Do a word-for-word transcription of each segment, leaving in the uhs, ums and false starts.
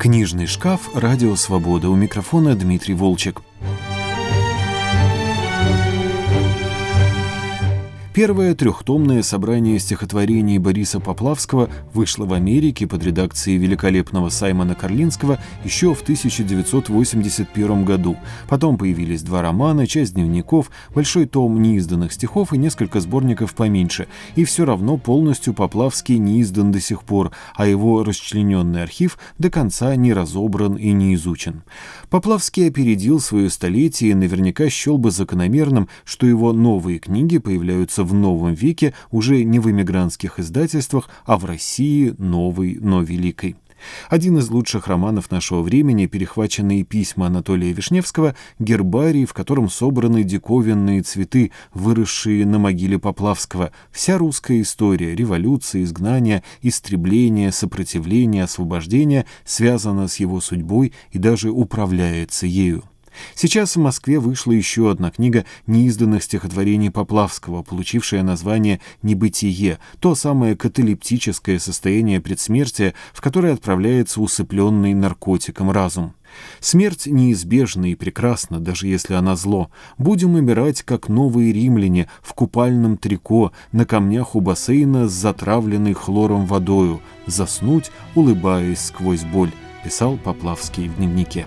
Книжный шкаф «Радио Свобода». У микрофона Дмитрий Волчек. Первое трехтомное собрание стихотворений Бориса Поплавского вышло в Америке под редакцией великолепного Саймона Карлинского еще в тысяча девятьсот восемьдесят первом году. Потом появились два романа, часть дневников, большой том неизданных стихов и несколько сборников поменьше. И все равно полностью Поплавский не издан до сих пор, а его расчлененный архив до конца не разобран и не изучен. Поплавский опередил свое столетие и наверняка счел бы закономерным, что его новые книги появляются в новом веке уже не в эмигрантских издательствах, а в России новой, но великой. Один из лучших романов нашего времени, перехваченные письма Анатолия Вишневского, гербарий, в котором собраны диковинные цветы, выросшие на могиле Поплавского. Вся русская история революции, изгнания, истребления, сопротивления, освобождения связана с его судьбой и даже управляется ею. Сейчас в Москве вышла еще одна книга неизданных стихотворений Поплавского, получившая название «Небытие», то самое каталептическое состояние предсмертия, в которое отправляется усыпленный наркотиком разум. Смерть неизбежна и прекрасна, даже если она зло. Будем умирать, как новые римляне, в купальном трико, на камнях у бассейна с затравленной хлором водою, заснуть, улыбаясь сквозь боль, писал Поплавский в дневнике.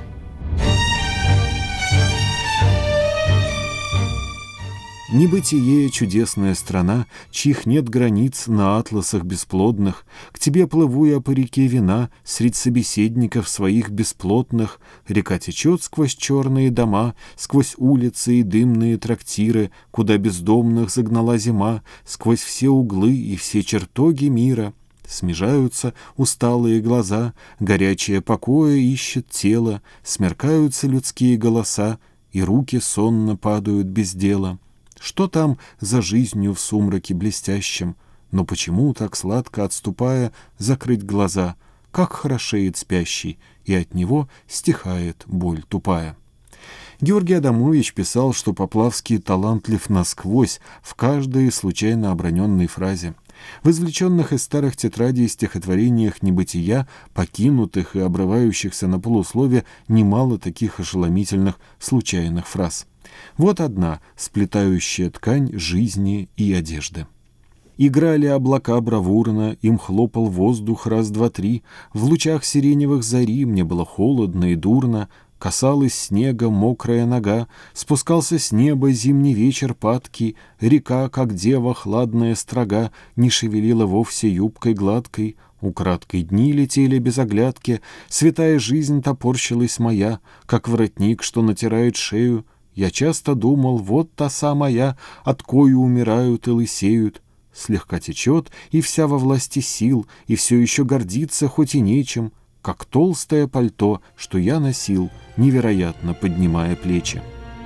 Небытие — чудесная страна, чьих нет границ на атласах бесплодных. К тебе плыву я по реке вина, средь собеседников своих бесплотных. Река течет сквозь черные дома, сквозь улицы и дымные трактиры, куда бездомных загнала зима, сквозь все углы и все чертоги мира. Смежаются усталые глаза, горячее покоя ищет тело, смеркаются людские голоса, и руки сонно падают без дела. Что там за жизнью в сумраке блестящем? Но почему, так сладко отступая, закрыть глаза? Как хорошеет спящий, и от него стихает боль тупая. Георгий Адамович писал, что Поплавский талантлив насквозь в каждой случайно оброненной фразе. В извлеченных из старых тетрадей стихотворениях небытия, покинутых и обрывающихся на полуслове, немало таких ошеломительных случайных фраз. Вот одна, сплетающая ткань жизни и одежды. Играли облака бравурно, им хлопал воздух раз-два-три, в лучах сиреневых зари мне было холодно и дурно, касалась снега мокрая нога, спускался с неба зимний вечер падкий, река, как дева хладная строга, не шевелила вовсе юбкой гладкой, украдкой дни летели без оглядки, святая жизнь топорщилась моя, как воротник, что натирает шею. Я часто думал, вот та самая, от кою умирают и лысеют. Слегка течет, и вся во власти сил, и все еще гордится, хоть и нечем, как толстое пальто, что я носил, невероятно поднимая плечи.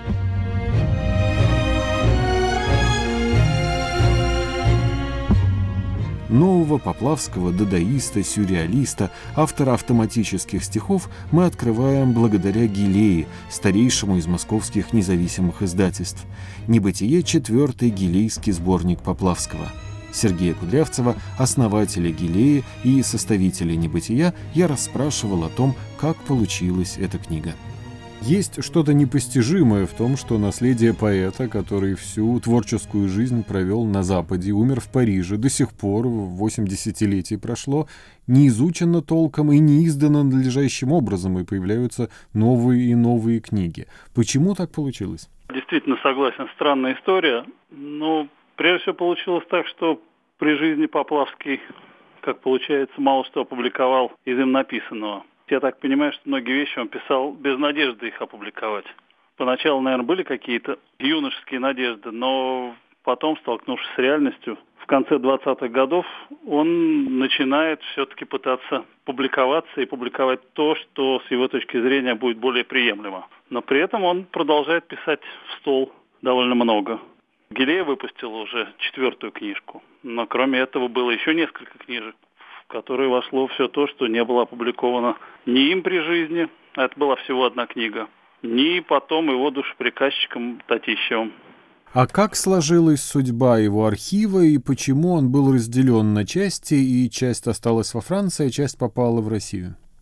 Нового Поплавского, дадаиста, сюрреалиста, автора автоматических стихов мы открываем благодаря Гилее, старейшему из московских независимых издательств. «Небытие» — четвертый гилейский сборник Поплавского. Сергея Кудрявцева, основателя Гилеи и составителя «Небытия», я расспрашивал о том, как получилась эта книга. Есть что-то непостижимое в том, что наследие поэта, который всю творческую жизнь провел на Западе, умер в Париже, до сих пор, восемь десятилетий прошло, не изучено толком и не издано надлежащим образом, и появляются новые и новые книги. Почему так получилось? Действительно согласен, странная история. Но прежде всего получилось так, что при жизни Поплавский, как получается, мало что опубликовал из им написанного. Я так понимаю, что многие вещи он писал без надежды их опубликовать. Поначалу, наверное, были какие-то юношеские надежды, но потом, столкнувшись с реальностью, в конце двадцатых годов он начинает все-таки пытаться публиковаться и публиковать то, что с его точки зрения будет более приемлемо. Но при этом он продолжает писать в стол довольно много. Гилея выпустила уже четвертую книжку, но кроме этого было еще несколько книжек, в которые вошло все то, что не было опубликовано ни им при жизни, это была всего одна книга, ни потом его душеприказчиком Татищевым. А как сложилась судьба его архива и почему он был разделен на части, и часть осталась во Франции, а часть попала в Россию?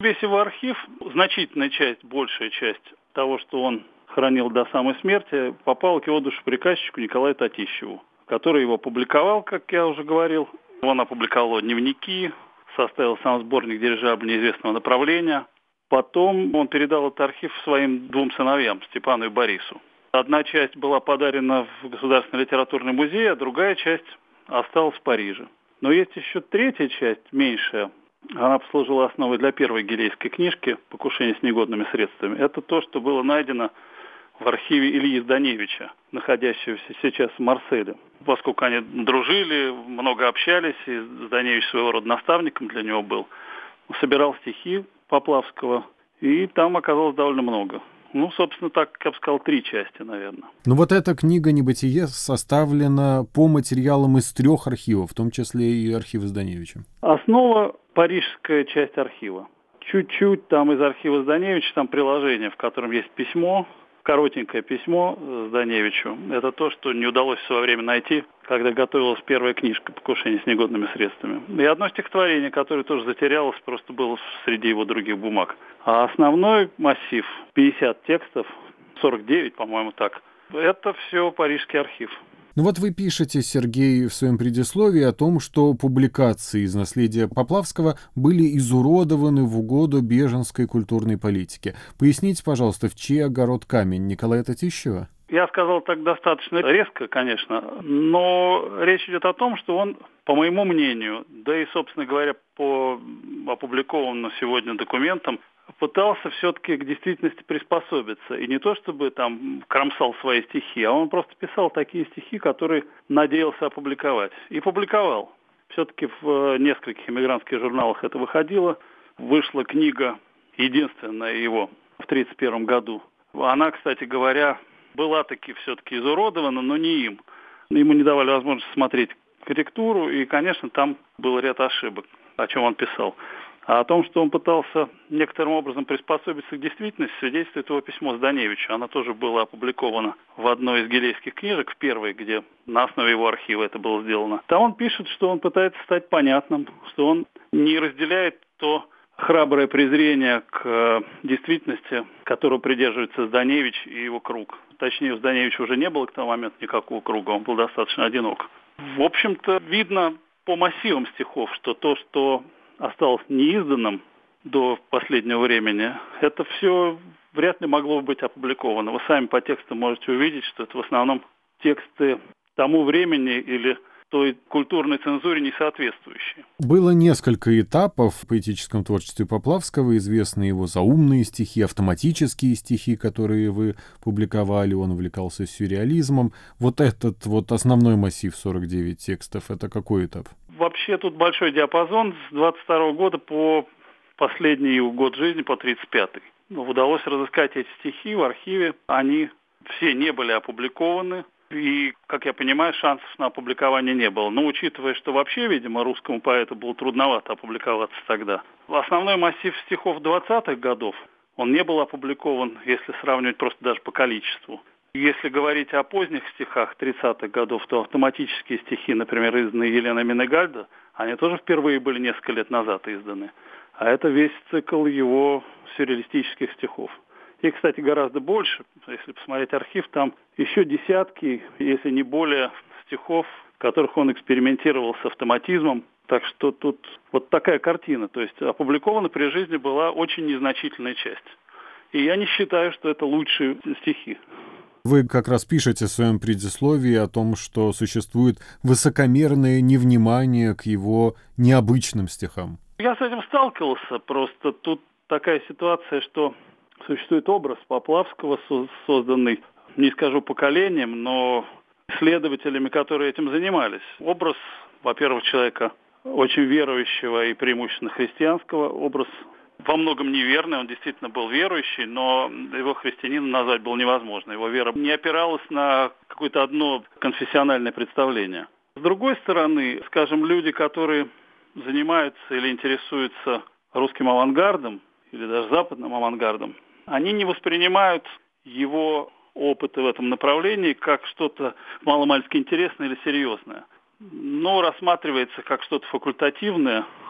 Весь его архив, значительная часть, большая часть того, что он хранил до самой смерти, попала к его душеприказчику Николаю Татищеву, который его публиковал, как я уже говорил. Он опубликовал дневники, составил сам сборник «Дирижабль неизвестного направления». Потом он передал этот архив своим двум сыновьям, Степану и Борису. Одна часть была подарена в Государственный литературный музей, а другая часть осталась в Париже. Но есть еще третья часть, меньшая. Она послужила основой для первой гилейской книжки «Покушение с негодными средствами». Это то, что было найдено в архиве Ильи Зданевича, находящегося сейчас в Марселе. Поскольку они дружили, много общались, и Зданевич своего рода наставником для него был, собирал стихи Поплавского, и там оказалось довольно много. Ну, собственно, так, я бы сказал, три части, наверное. Ну вот эта книга «Небытие» составлена по материалам из трех архивов, в том числе и архива Зданевича. Основа — парижская часть архива. Чуть-чуть там из архива Зданевича, там приложение, в котором есть письмо, коротенькое письмо Зданевичу. Это то, что не удалось в свое время найти, когда готовилась первая книжка «Покушение с негодными средствами». И одно стихотворение, которое тоже затерялось, просто было среди его других бумаг. А основной массив, пятьдесят текстов, сорок девять, по-моему, так, это все парижский архив. Ну вот вы пишете, Сергей, в своем предисловии о том, что публикации из наследия Поплавского были изуродованы в угоду беженской культурной политике. Поясните, пожалуйста, в чей огород камень, Николая Татищева? Я сказал так достаточно резко, конечно, но речь идет о том, что он, по моему мнению, да и, собственно говоря, по опубликованным сегодня документам, пытался все-таки к действительности приспособиться. И не то, чтобы там кромсал свои стихи, а он просто писал такие стихи, которые надеялся опубликовать. И публиковал. Все-таки в нескольких эмигрантских журналах это выходило. Вышла книга, единственная его, в тридцать первом году. Она, кстати говоря, была таки все-таки изуродована, но не им. Ему не давали возможности смотреть корректуру, и, конечно, там был ряд ошибок, о чем он писал. А о том, что он пытался некоторым образом приспособиться к действительности, свидетельствует его письмо Зданевичу. Оно тоже было опубликовано в одной из гилейских книжек, в первой, где на основе его архива это было сделано. Там он пишет, что он пытается стать понятным, что он не разделяет то храброе презрение к действительности, которого придерживается Зданевич и его круг. Точнее, у Зданевича уже не было к тому моменту никакого круга, он был достаточно одинок. В общем-то, видно по массивам стихов, что то, что осталось неизданным до последнего времени, это все вряд ли могло быть опубликовано. Вы сами по тексту можете увидеть, что это в основном тексты тому времени или той культурной цензуре не соответствующие. Было несколько этапов в поэтическом творчестве Поплавского. Известны его заумные стихи, автоматические стихи, которые вы публиковали. Он увлекался сюрреализмом. Вот этот вот основной массив сорок девять текстов, это какой этап? Вообще тут большой диапазон с двадцать второго года по последний год жизни, по тридцать пятый. Удалось разыскать эти стихи в архиве. Они все не были опубликованы. И, как я понимаю, шансов на опубликование не было. Но учитывая, что вообще, видимо, русскому поэту было трудновато опубликоваться тогда. Основной массив стихов двадцатых годов, он не был опубликован, если сравнивать просто даже по количеству. Если говорить о поздних стихах тридцатых годов, то автоматические стихи, например, изданные Еленой Менегальдо, они тоже впервые были несколько лет назад изданы. А это весь цикл его сюрреалистических стихов. И, кстати, гораздо больше, если посмотреть архив, там еще десятки, если не более, стихов, в которых он экспериментировал с автоматизмом. Так что тут вот такая картина. То есть опубликована при жизни была очень незначительная часть. И я не считаю, что это лучшие стихи. Вы как раз пишете в своем предисловии о том, что существует высокомерное невнимание к его необычным стихам. Я с этим сталкивался, просто тут такая ситуация, что существует образ Поплавского, созданный, не скажу поколением, но исследователями, которые этим занимались. Образ, во-первых, человека очень верующего и преимущественно христианского, образ во многом неверный, он действительно был верующий, но его христианином назвать было невозможно. Его вера не опиралась на какое-то одно конфессиональное представление. С другой стороны, скажем, люди, которые занимаются или интересуются русским авангардом, или даже западным авангардом, они не воспринимают его опыты в этом направлении как что-то маломальски интересное или серьезное, но рассматривается как что-то факультативное,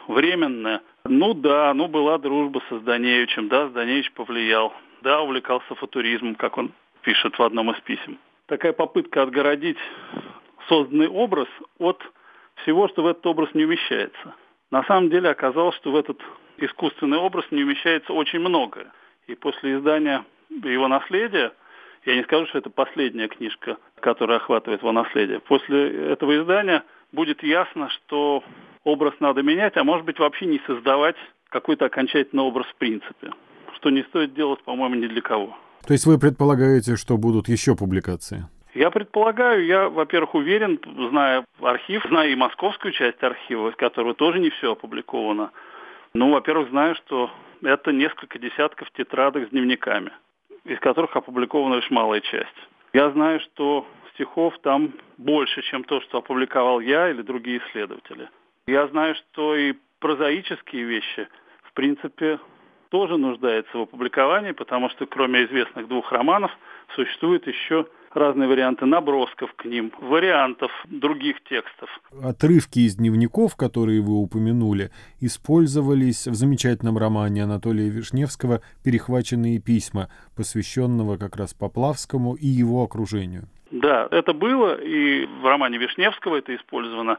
временное. Ну да, ну была дружба со Зданевичем, да, Зданевич повлиял. Да, увлекался футуризмом, как он пишет в одном из писем. Такая попытка отгородить созданный образ от всего, что в этот образ не умещается. На самом деле оказалось, что в этот искусственный образ не умещается очень многое. И после издания его наследия, я не скажу, что это последняя книжка, которая охватывает его наследие. После этого издания будет ясно, что образ надо менять, а может быть вообще не создавать какой-то окончательный образ в принципе. Что не стоит делать, по-моему, ни для кого. То есть вы предполагаете, что будут еще публикации? Я предполагаю, я, во-первых, уверен, зная архив, зная и московскую часть архива, из которого тоже не все опубликовано. Ну, во-первых, знаю, что это несколько десятков тетрадок с дневниками, из которых опубликована лишь малая часть. Я знаю, что стихов там больше, чем то, что опубликовал я или другие исследователи. Я знаю, что и прозаические вещи, в принципе, тоже нуждаются в опубликовании, потому что кроме известных двух романов существуют еще разные варианты набросков к ним, вариантов других текстов. Отрывки из дневников, которые вы упомянули, использовались в замечательном романе Анатолия Вишневского «Перехваченные письма», посвященного как раз Поплавскому и его окружению. Да, это было, и в романе Вишневского это использовано,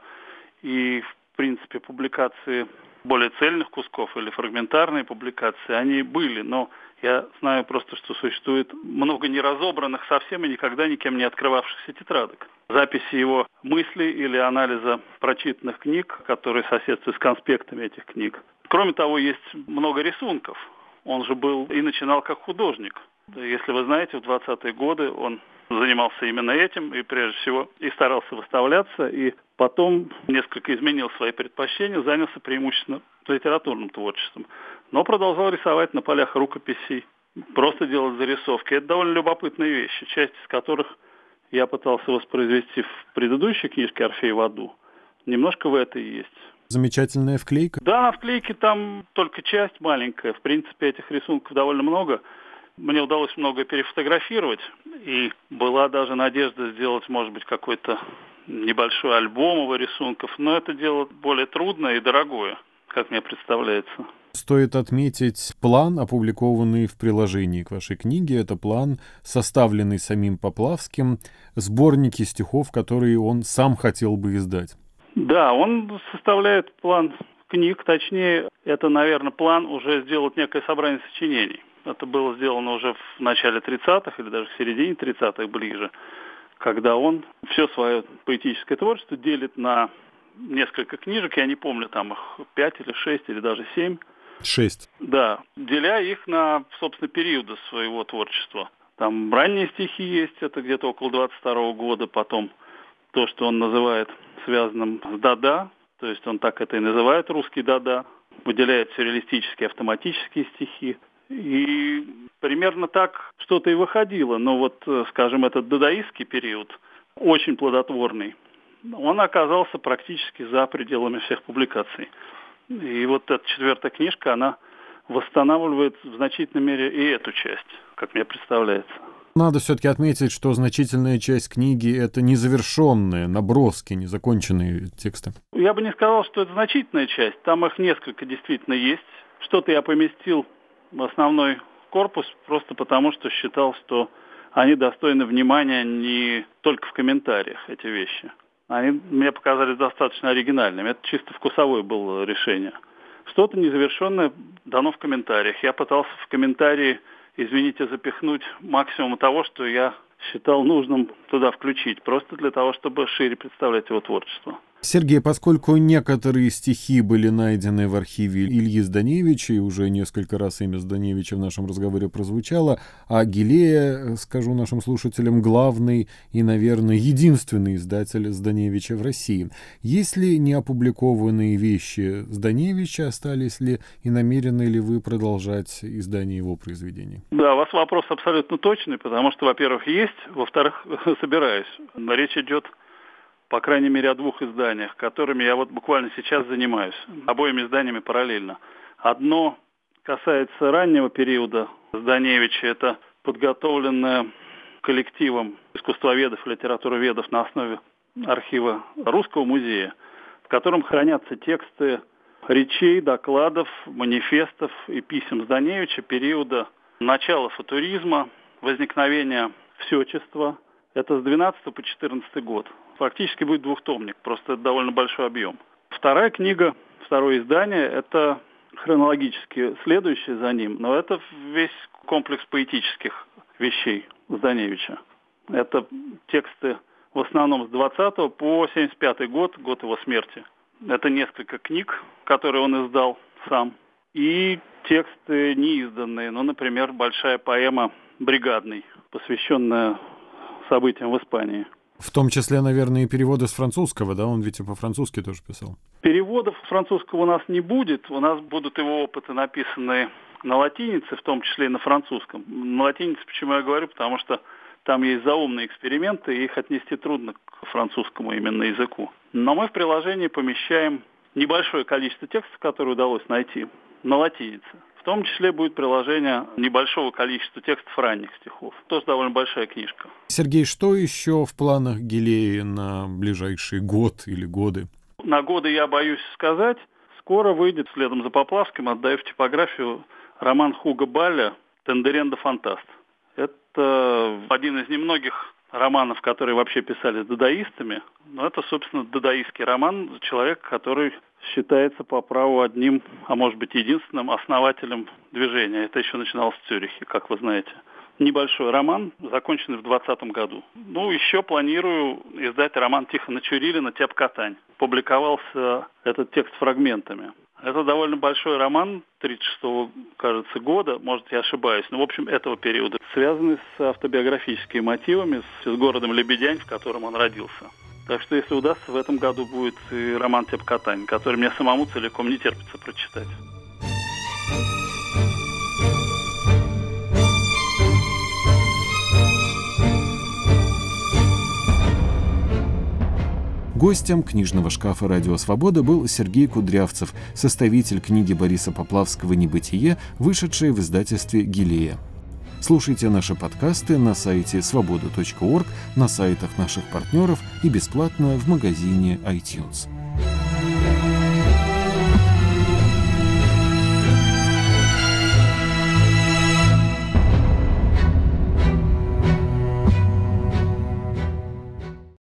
и в принципе публикации более цельных кусков или фрагментарные публикации, они были, но я знаю просто, что существует много неразобранных совсем и никогда никем не открывавшихся тетрадок. Записи его мыслей или анализа прочитанных книг, которые соседствуют с конспектами этих книг. Кроме того, есть много рисунков. Он же был и начинал как художник. Если вы знаете, в двадцатые годы он занимался именно этим и прежде всего и старался выставляться, и потом несколько изменил свои предпочтения, занялся преимущественно литературным творчеством. Но продолжал рисовать на полях рукописей, просто делать зарисовки. Это довольно любопытные вещи, часть из которых я пытался воспроизвести в предыдущей книжке «Орфей в аду». Немножко в этой есть. Замечательная вклейка? Да, на вклейке там только часть маленькая. В принципе, этих рисунков довольно много. Мне удалось много перефотографировать, и была даже надежда сделать, может быть, какой-то небольшой альбом его рисунков, но это дело более трудное и дорогое, как мне представляется. Стоит отметить план, опубликованный в приложении к вашей книге. Это план, составленный самим Поплавским, сборники стихов, которые он сам хотел бы издать. Да, он составляет план книг, точнее, это, наверное, план уже сделать некое собрание сочинений. Это было сделано уже в начале тридцатых или даже в середине тридцатых ближе, когда он все свое поэтическое творчество делит на несколько книжек, я не помню, там их пять или шесть или даже семь. Шесть. Да, деля их на, собственно, периоды своего творчества. Там ранние стихи есть, это где-то около двадцать второго года, потом то, что он называет связанным с дада, то есть он так это и называет, русский дада, выделяет сюрреалистические автоматические стихи. И примерно так что-то и выходило. Но вот, скажем, этот дадаистский период, очень плодотворный, он оказался практически за пределами всех публикаций. И вот эта четвертая книжка, она восстанавливает в значительной мере и эту часть, как мне представляется. Надо все-таки отметить, что значительная часть книги — это незавершенные наброски, незаконченные тексты. Я бы не сказал, что это значительная часть. Там их несколько действительно есть. Что-то я поместил в основной корпус просто потому, что считал, что они достойны внимания не только в комментариях, эти вещи. Они мне показались достаточно оригинальными. Это чисто вкусовое было решение. Что-то незавершенное дано в комментариях. Я пытался в комментарии, извините, запихнуть максимум того, что я считал нужным туда включить, просто для того, чтобы шире представлять его творчество. Сергей, поскольку некоторые стихи были найдены в архиве Ильи Зданевича, и уже несколько раз имя Зданевича в нашем разговоре прозвучало, а Гилея, скажу нашим слушателям, главный и, наверное, единственный издатель Зданевича в России. Есть ли неопубликованные вещи Зданевича, остались ли, и намерены ли вы продолжать издание его произведений? Да, у вас вопрос абсолютно точный, потому что, во-первых, есть, во-вторых, собираюсь. Речь идет, по крайней мере, о двух изданиях, которыми я вот буквально сейчас занимаюсь, обоими изданиями параллельно. Одно касается раннего периода Зданевича, это подготовленное коллективом искусствоведов и литературоведов на основе архива Русского музея, в котором хранятся тексты речей, докладов, манифестов и писем Зданевича периода начала футуризма, возникновения всечества. Это с двенадцатого по четырнадцатый год. Фактически будет двухтомник, просто это довольно большой объем. Вторая книга, второе издание, это хронологически следующее за ним, но это весь комплекс поэтических вещей Зданевича. Это тексты в основном с двадцатого по семьдесят пятый год, год его смерти. Это несколько книг, которые он издал сам, и тексты неизданные. Ну, например, большая поэма «Бригадный», посвященная событиям в Испании. В том числе, наверное, и переводы с французского, да? Он ведь и по-французски тоже писал. Переводов с французского у нас не будет. У нас будут его опыты написаны на латинице, в том числе и на французском. На латинице почему я говорю? Потому что там есть заумные эксперименты, и их отнести трудно к французскому именно языку. Но мы в приложении помещаем небольшое количество текстов, которые удалось найти, на латинице. В том числе будет приложение небольшого количества текстов ранних стихов. Тоже довольно большая книжка. Сергей, что еще в планах Гилеи на ближайший год или годы? На годы я боюсь сказать. Скоро выйдет, следом за Поплавским, отдаю в типографию, роман Хуго Балля «Тендеренда фантаст». Это один из немногих романов, которые вообще писали дадаистами. Но это, собственно, дадаистский роман человека, который считается по праву одним, а может быть единственным основателем движения. Это еще начиналось в Цюрихе, как вы знаете. Небольшой роман, законченный в двадцатом году. Ну, еще планирую издать роман Тихона Чурилина «Тяп-Катань». Публиковался этот текст фрагментами. Это довольно большой роман, тридцать шестого, кажется, года, может, я ошибаюсь, но, в общем, этого периода, связанный с автобиографическими мотивами, с, с городом Лебедянь, в котором он родился. Так что, если удастся, в этом году будет и роман «Тяп-Катань», который мне самому целиком не терпится прочитать. Гостем книжного шкафа «Радио Свобода» был Сергей Кудрявцев, составитель книги Бориса Поплавского «Небытие», вышедшей в издательстве «Гилея». Слушайте наши подкасты на сайте свобода точка орг, на сайтах наших партнеров и бесплатно в магазине iTunes.